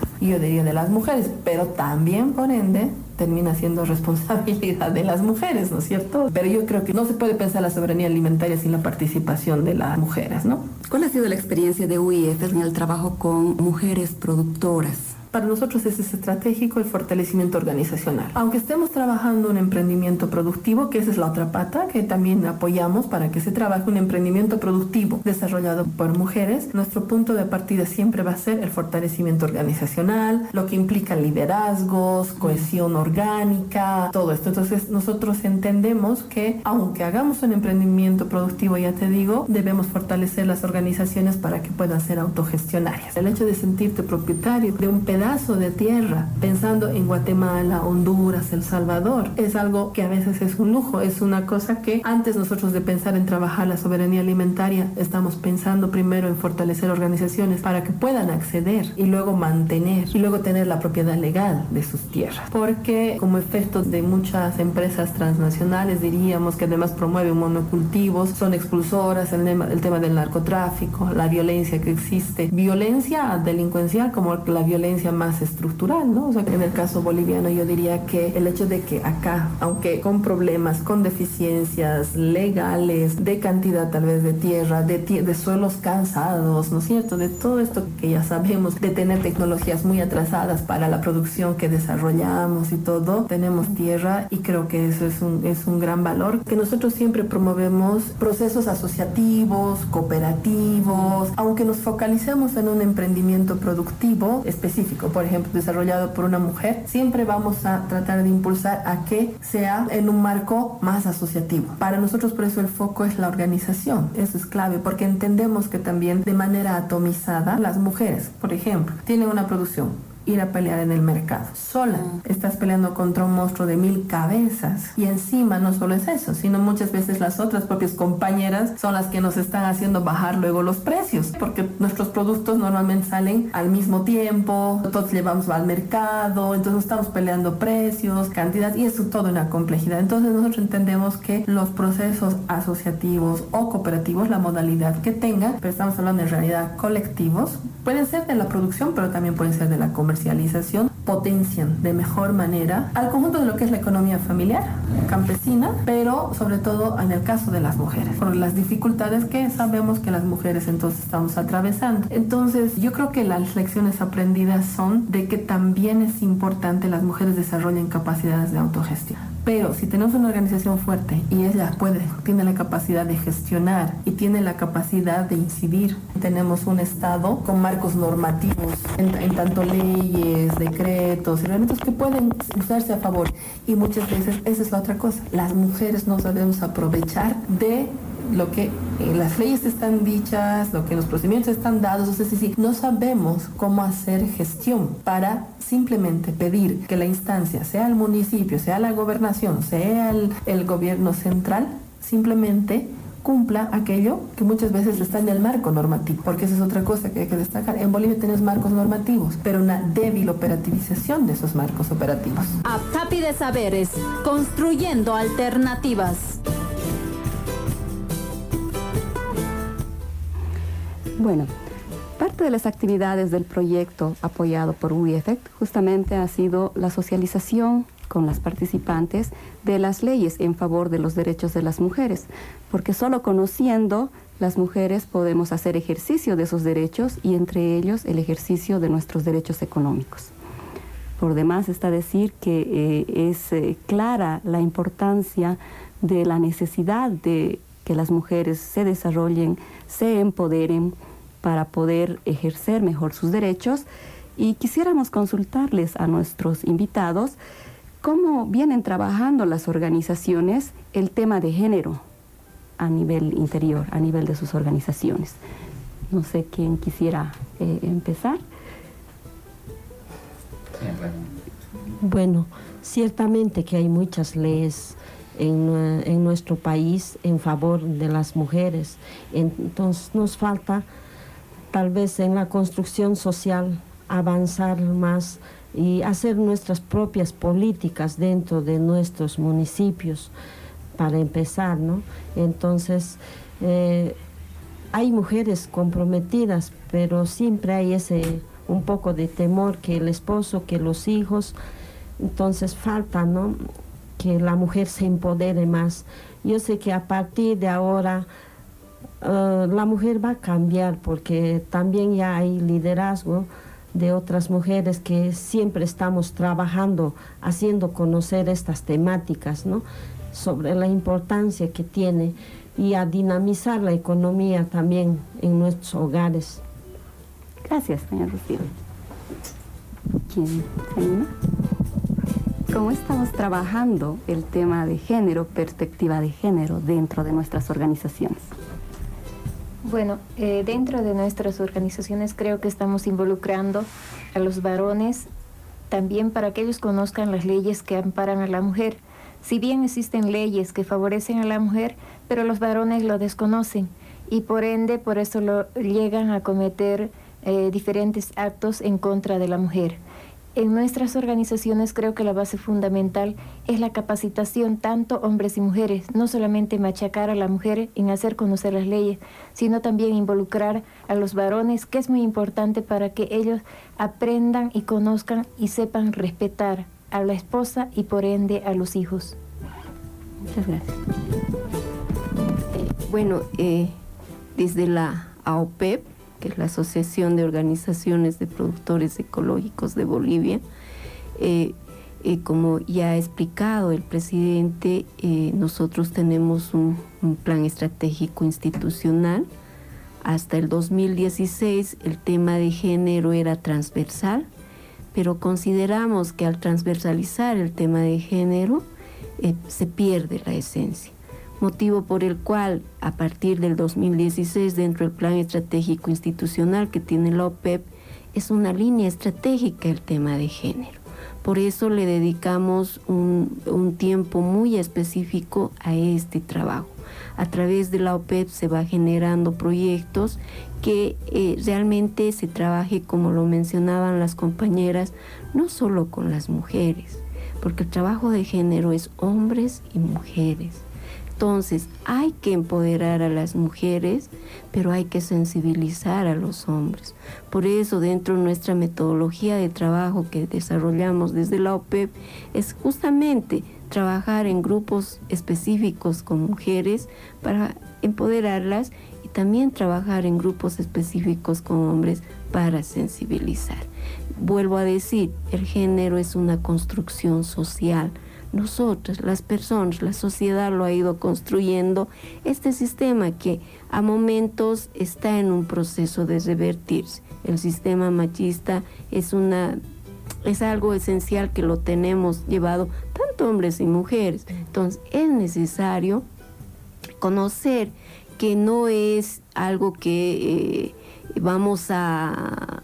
Speaker 16: las mujeres, pero también por ende termina siendo responsabilidad de las mujeres, ¿no es cierto? Pero yo creo que no se puede pensar la soberanía alimentaria sin la participación de las mujeres, ¿no?
Speaker 3: ¿Cuál ha sido la experiencia de WeEffect en el trabajo con mujeres productoras?
Speaker 16: Para nosotros es estratégico el fortalecimiento organizacional. Aunque estemos trabajando un emprendimiento productivo, que esa es la otra pata que también apoyamos para que se trabaje un emprendimiento productivo desarrollado por mujeres, nuestro punto de partida siempre va a ser el fortalecimiento organizacional, lo que implica liderazgos, cohesión orgánica, todo esto. Entonces nosotros entendemos que aunque hagamos un emprendimiento productivo, ya te digo, debemos fortalecer las organizaciones para que puedan ser autogestionarias. El hecho de sentirte propietario de un pedazo de tierra, pensando en Guatemala, Honduras, El Salvador, es algo que a veces es un lujo, es una cosa que antes nosotros de pensar en trabajar la soberanía alimentaria, estamos pensando primero en fortalecer organizaciones para que puedan acceder y luego mantener y luego tener la propiedad legal de sus tierras. Porque como efecto de muchas empresas transnacionales, diríamos que además promueven monocultivos, son expulsoras, el tema del narcotráfico, la violencia que existe, violencia delincuencial como la violencia más estructural, ¿no? O sea, que en el caso boliviano yo diría que el hecho de que acá, aunque con problemas, con deficiencias legales, de cantidad tal vez de tierra, de suelos cansados, ¿no es cierto? De todo esto que ya sabemos, de tener tecnologías muy atrasadas para la producción que desarrollamos y todo, tenemos tierra y creo que eso es un gran valor, que nosotros siempre promovemos procesos asociativos, cooperativos, aunque nos focalicemos en un emprendimiento productivo específico, por ejemplo, desarrollado por una mujer, siempre vamos a tratar de impulsar a que sea en un marco más asociativo. Para nosotros por eso el foco es la organización, eso es clave, porque entendemos que también de manera atomizada las mujeres, por ejemplo, tienen una producción ir a pelear en el mercado. Sola. Estás peleando contra un monstruo de 1000 cabezas. Y encima no solo es eso, sino muchas veces las otras propias compañeras son las que nos están haciendo bajar luego los precios, porque nuestros productos normalmente salen al mismo tiempo, todos llevamos al mercado, entonces estamos peleando precios, cantidad, y eso es toda una complejidad. Entonces nosotros entendemos que los procesos asociativos o cooperativos, la modalidad que tengan, pero estamos hablando en realidad colectivos, pueden ser de la producción, pero también pueden ser de la comercialización, potencian de mejor manera al conjunto de lo que es la economía familiar, campesina, pero sobre todo en el caso de las mujeres, por las dificultades que sabemos que las mujeres entonces estamos atravesando. Entonces yo creo que las lecciones aprendidas son de que también es importante las mujeres desarrollen capacidades de autogestión. Pero si tenemos una organización fuerte y ella tiene la capacidad de gestionar y tiene la capacidad de incidir, tenemos un Estado con marcos normativos, en tanto leyes, decretos y reglamentos que pueden usarse a favor. Y muchas veces esa es la otra cosa, las mujeres no sabemos aprovechar de lo que las leyes están dichas, lo que los procedimientos están dados, o sea, no sabemos cómo hacer gestión para simplemente pedir que la instancia, sea el municipio, sea la gobernación, sea el gobierno central, simplemente cumpla aquello que muchas veces está en el marco normativo, porque esa es otra cosa que hay que destacar. En Bolivia tenemos marcos normativos, pero una débil operativización de esos marcos operativos.
Speaker 2: APTAPI de Saberes, construyendo alternativas.
Speaker 3: Bueno, parte de las actividades del proyecto apoyado por WeEffect justamente ha sido la socialización con las participantes de las leyes en favor de los derechos de las mujeres, porque solo conociendo las mujeres podemos hacer ejercicio de esos derechos y entre ellos el ejercicio de nuestros derechos económicos. Por demás está decir que es clara la importancia de la necesidad de que las mujeres se desarrollen, se empoderen para poder ejercer mejor sus derechos, y quisiéramos consultarles a nuestros invitados cómo vienen trabajando las organizaciones el tema de género a nivel interior, a nivel de sus organizaciones. No sé quién quisiera empezar.
Speaker 5: Bueno, ciertamente que hay muchas leyes en nuestro país en favor de las mujeres. Entonces nos falta tal vez en la construcción social avanzar más y hacer nuestras propias políticas dentro de nuestros municipios para empezar, ¿no? Entonces hay mujeres comprometidas, pero siempre hay un poco de temor que el esposo, que los hijos, entonces falta, ¿no?, que la mujer se empodere más. Yo sé que a partir de ahora la mujer va a cambiar, porque también ya hay liderazgo de otras mujeres que siempre estamos trabajando, haciendo conocer estas temáticas, ¿no?, sobre la importancia que tiene y a dinamizar la economía también en nuestros hogares.
Speaker 3: Gracias, señor Rocío. ¿Quién se anima? ¿Cómo estamos trabajando el tema de género, perspectiva de género dentro de nuestras organizaciones?
Speaker 9: Bueno, dentro de nuestras organizaciones creo que estamos involucrando a los varones también para que ellos conozcan las leyes que amparan a la mujer. Si bien existen leyes que favorecen a la mujer, pero los varones lo desconocen y por ende, por eso llegan a cometer diferentes actos en contra de la mujer. En nuestras organizaciones creo que la base fundamental es la capacitación, tanto hombres y mujeres, no solamente machacar a la mujer en hacer conocer las leyes, sino también involucrar a los varones, que es muy importante para que ellos aprendan y conozcan y sepan respetar a la esposa y por ende a los hijos.
Speaker 3: Muchas gracias.
Speaker 7: Bueno, desde la AOPEP, que es la Asociación de Organizaciones de Productores Ecológicos de Bolivia, como ya ha explicado el presidente, nosotros tenemos un plan estratégico institucional. Hasta el 2016 el tema de género era transversal, pero consideramos que al transversalizar el tema de género se pierde la esencia. Motivo por el cual, a partir del 2016, dentro del Plan Estratégico Institucional que tiene la OPEP, es una línea estratégica el tema de género. Por eso le dedicamos un tiempo muy específico a este trabajo. A través de la OPEP se va generando proyectos que realmente se trabaje, como lo mencionaban las compañeras, no solo con las mujeres, porque el trabajo de género es hombres y mujeres. Entonces, hay que empoderar a las mujeres, pero hay que sensibilizar a los hombres. Por eso, dentro de nuestra metodología de trabajo que desarrollamos desde la OPEP, es justamente trabajar en grupos específicos con mujeres para empoderarlas y también trabajar en grupos específicos con hombres para sensibilizar. Vuelvo a decir, el género es una construcción social. Nosotros, las personas, la sociedad lo ha ido construyendo, este sistema que a momentos está en un proceso de revertirse. El sistema machista es algo esencial que lo tenemos llevado tanto hombres y mujeres. Entonces es necesario conocer que no es algo que vamos a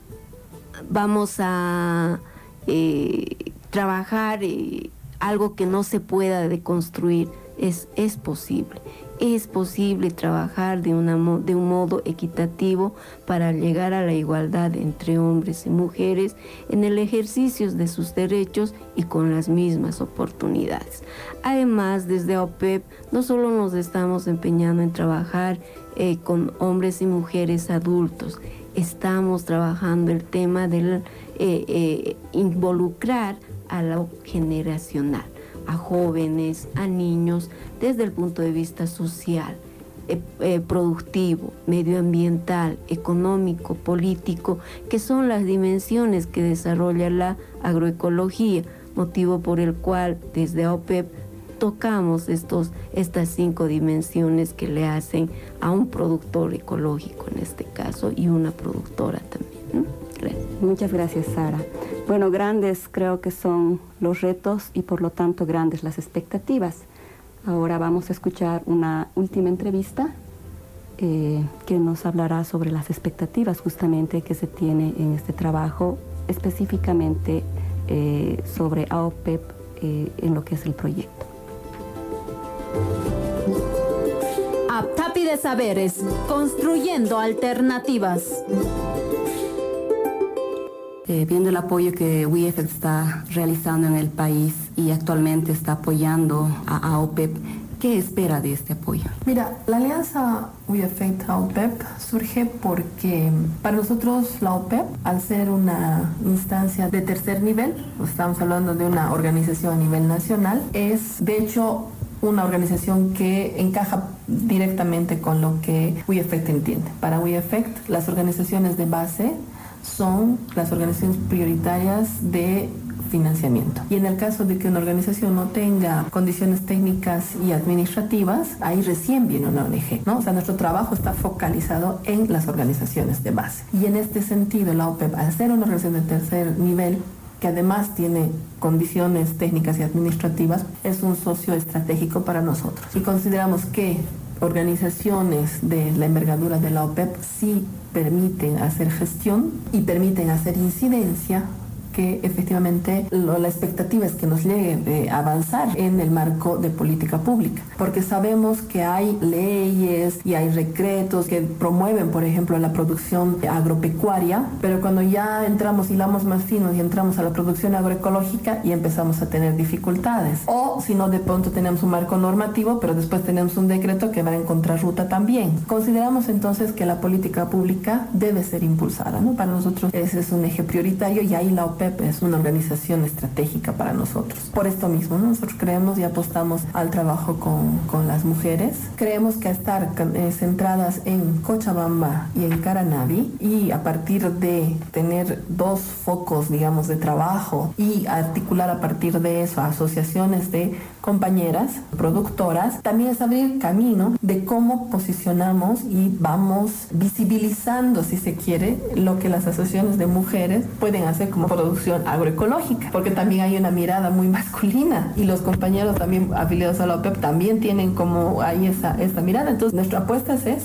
Speaker 7: trabajar algo que no se pueda deconstruir. Es posible. Es posible trabajar de un modo equitativo para llegar a la igualdad entre hombres y mujeres en el ejercicio de sus derechos y con las mismas oportunidades. Además, desde OPEP no solo nos estamos empeñando en trabajar con hombres y mujeres adultos, estamos trabajando el tema del involucrar a lo generacional, a jóvenes, a niños, desde el punto de vista social, productivo, medioambiental, económico, político, que son las dimensiones que desarrolla la agroecología, motivo por el cual desde OPEP tocamos estas 5 dimensiones que le hacen a un productor ecológico en este caso y una productora también, ¿no? Gracias.
Speaker 3: Muchas gracias, Sara. Bueno, grandes creo que son los retos y por lo tanto grandes las expectativas. Ahora vamos a escuchar una última entrevista que nos hablará sobre las expectativas justamente que se tiene en este trabajo, específicamente sobre AOPEP en lo que es el proyecto.
Speaker 2: APTAPI de Saberes, construyendo alternativas.
Speaker 3: Viendo el apoyo que WeEffect está realizando en el país y actualmente está apoyando a AOPEP, ¿qué espera de este apoyo?
Speaker 16: Mira, la alianza WeEffect-AOPEP surge porque para nosotros la OPEP, al ser una instancia de tercer nivel, estamos hablando de una organización a nivel nacional, es de hecho una organización que encaja directamente con lo que WeEffect entiende. Para WeEffect, las organizaciones de base son las organizaciones prioritarias de financiamiento. Y en el caso de que una organización no tenga condiciones técnicas y administrativas, ahí recién viene una ONG, ¿no? O sea, nuestro trabajo está focalizado en las organizaciones de base. Y en este sentido, la OPEP, al ser una organización de tercer nivel, que además tiene condiciones técnicas y administrativas, es un socio estratégico para nosotros. Y consideramos que organizaciones de la envergadura de la OPEP sí permiten hacer gestión y permiten hacer incidencia, que efectivamente la expectativa es que nos llegue a avanzar en el marco de política pública, porque sabemos que hay leyes y hay decretos que promueven, por ejemplo, la producción agropecuaria, pero cuando ya entramos, hilamos más finos y entramos a la producción agroecológica y empezamos a tener dificultades, o si no, de pronto tenemos un marco normativo, pero después tenemos un decreto que va en contrarruta también. Consideramos entonces que la política pública debe ser impulsada, ¿no? Para nosotros ese es un eje prioritario y ahí la OPEP es una organización estratégica para nosotros. Por esto mismo, ¿no? Nosotros creemos y apostamos al trabajo con las mujeres. Creemos que estar centradas en Cochabamba y en Caranavi, y a partir de tener 2 focos, digamos, de trabajo y articular a partir de eso asociaciones de compañeras, productoras, también es abrir camino de cómo posicionamos y vamos visibilizando, si se quiere, lo que las asociaciones de mujeres pueden hacer como producción agroecológica, porque también hay una mirada muy masculina y los compañeros también afiliados a la OPEP también tienen como ahí esta mirada. Entonces nuestra apuesta es eso,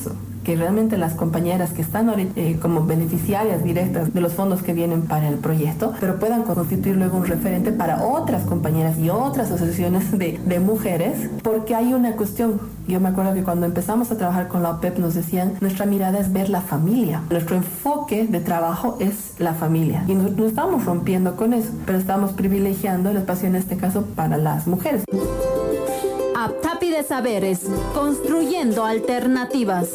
Speaker 16: que realmente las compañeras que están como beneficiarias directas de los fondos que vienen para el proyecto, pero puedan constituir luego un referente para otras compañeras y otras asociaciones de mujeres, porque hay una cuestión. Yo me acuerdo que cuando empezamos a trabajar con la OPEP nos decían, nuestra mirada es ver la familia, nuestro enfoque de trabajo es la familia, y no estamos rompiendo con eso, pero estamos privilegiando el espacio en este caso para las mujeres.
Speaker 2: Aptapi de Saberes, construyendo alternativas.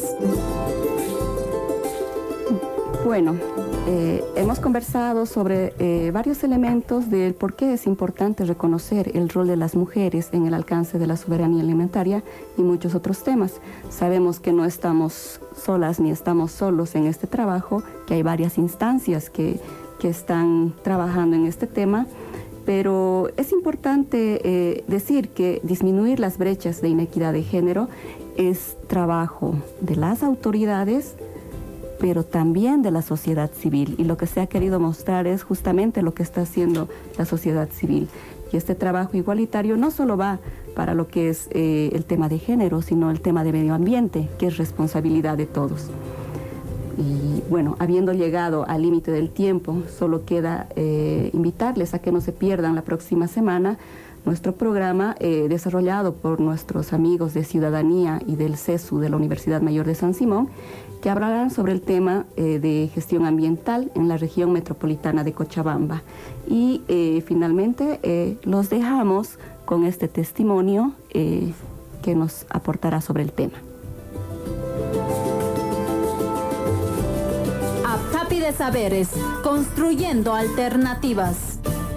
Speaker 3: Bueno, hemos conversado sobre varios elementos del por qué es importante reconocer el rol de las mujeres en el alcance de la soberanía alimentaria y muchos otros temas. Sabemos que no estamos solas ni estamos solos en este trabajo, que hay varias instancias que están trabajando en este tema, pero es importante decir que disminuir las brechas de inequidad de género es trabajo de las autoridades, pero también de la sociedad civil. Y lo que se ha querido mostrar es justamente lo que está haciendo la sociedad civil. Y este trabajo igualitario no solo va para lo que es el tema de género, sino el tema de medio ambiente, que es responsabilidad de todos. Y bueno, habiendo llegado al límite del tiempo, solo queda invitarles a que no se pierdan la próxima semana nuestro programa desarrollado por nuestros amigos de Ciudadanía y del CESU de la Universidad Mayor de San Simón, que hablarán sobre el tema de gestión ambiental en la región metropolitana de Cochabamba. Y finalmente los dejamos con este testimonio que nos aportará sobre el tema.
Speaker 2: Aptapi de Saberes, construyendo alternativas.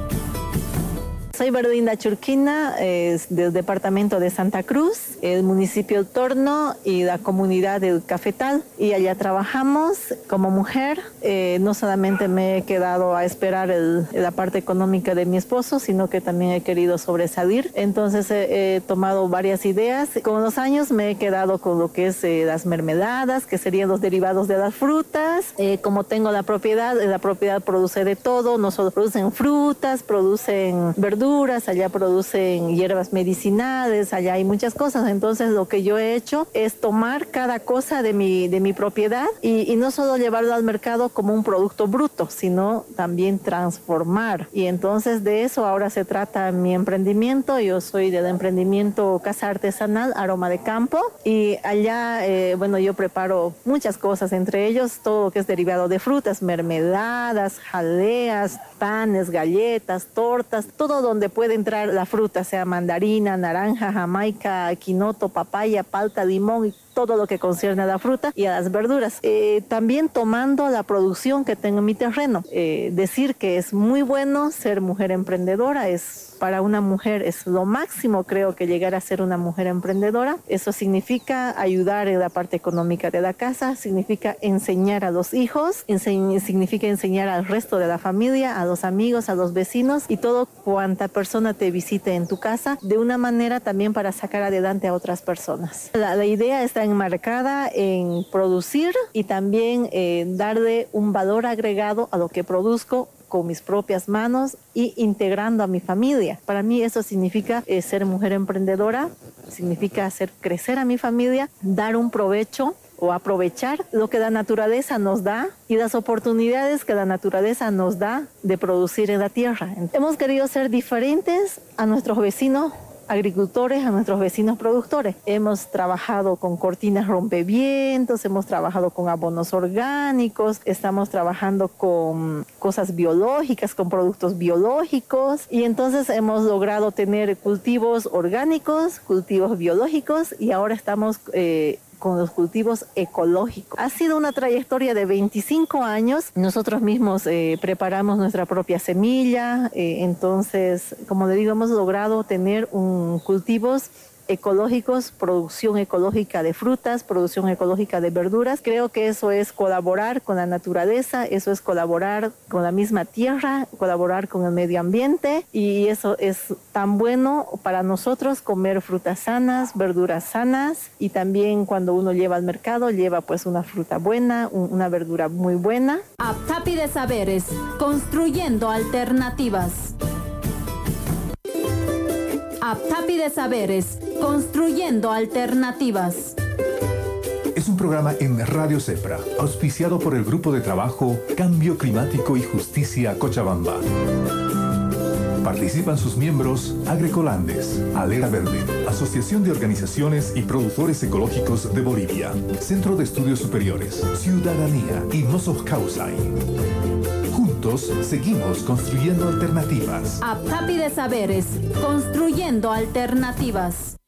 Speaker 17: Soy Bernardina Churquina, del departamento de Santa Cruz, el municipio El Torno y la comunidad del Cafetal. Y allá trabajamos como mujer. No solamente me he quedado a esperar la parte económica de mi esposo, sino que también he querido sobresalir. Entonces he tomado varias ideas. Con los años me he quedado con lo que es las mermeladas, que serían los derivados de las frutas. Como tengo la propiedad produce de todo. No solo producen frutas, producen verduras, allá producen hierbas medicinales, allá hay muchas cosas. Entonces lo que yo he hecho es tomar cada cosa de mi propiedad y no solo llevarlo al mercado como un producto bruto, sino también transformar. Y entonces de eso ahora se trata mi emprendimiento. Yo soy del emprendimiento Casa Artesanal Aroma de Campo, y allá yo preparo muchas cosas, entre ellos todo lo que es derivado de frutas, mermeladas, jaleas, panes, galletas, tortas, todo donde puede entrar la fruta, sea mandarina, naranja, jamaica, quinoto, papaya, palta, limón y todo lo que concierne a la fruta y a las verduras. También tomando la producción que tengo en mi terreno. Decir que es muy bueno ser mujer emprendedora, para una mujer es lo máximo, creo, que llegar a ser una mujer emprendedora. Eso significa ayudar en la parte económica de la casa, significa enseñar a los hijos, significa enseñar al resto de la familia, a los amigos, a los vecinos y todo cuanta persona te visite en tu casa, de una manera también para sacar adelante a otras personas. La idea está enmarcada en producir y también darle un valor agregado a lo que produzco con mis propias manos y integrando a mi familia. Para mí eso significa ser mujer emprendedora, significa hacer crecer a mi familia, dar un provecho o aprovechar lo que la naturaleza nos da y las oportunidades que la naturaleza nos da de producir en la tierra. Hemos querido ser diferentes a nuestros vecinos agricultores, a nuestros vecinos productores. Hemos trabajado con cortinas rompevientos, hemos trabajado con abonos orgánicos, estamos trabajando con cosas biológicas, con productos biológicos, y entonces hemos logrado tener cultivos orgánicos, cultivos biológicos, y ahora estamos con los cultivos ecológicos. Ha sido una trayectoria de 25 años. Nosotros mismos preparamos nuestra propia semilla. Entonces, como le digo, hemos logrado tener cultivos ecológicos, producción ecológica de frutas, producción ecológica de verduras. Creo que eso es colaborar con la naturaleza, eso es colaborar con la misma tierra, colaborar con el medio ambiente, y eso es tan bueno para nosotros, comer frutas sanas, verduras sanas, y también cuando uno lleva al mercado, lleva pues una fruta buena, una verdura muy buena.
Speaker 2: Aptapi de Saberes, construyendo alternativas. Aptapi de Saberes, construyendo alternativas.
Speaker 1: es un programa en Radio Cepra, auspiciado por el Grupo de Trabajo Cambio Climático y Justicia Cochabamba. Participan sus miembros Agrecolandes, Alera Verde, Asociación de Organizaciones y Productores Ecológicos de Bolivia, Centro de Estudios Superiores, Ciudadanía y Nosos Causay. Juntos seguimos construyendo alternativas.
Speaker 2: APCAPI de Saberes, construyendo alternativas.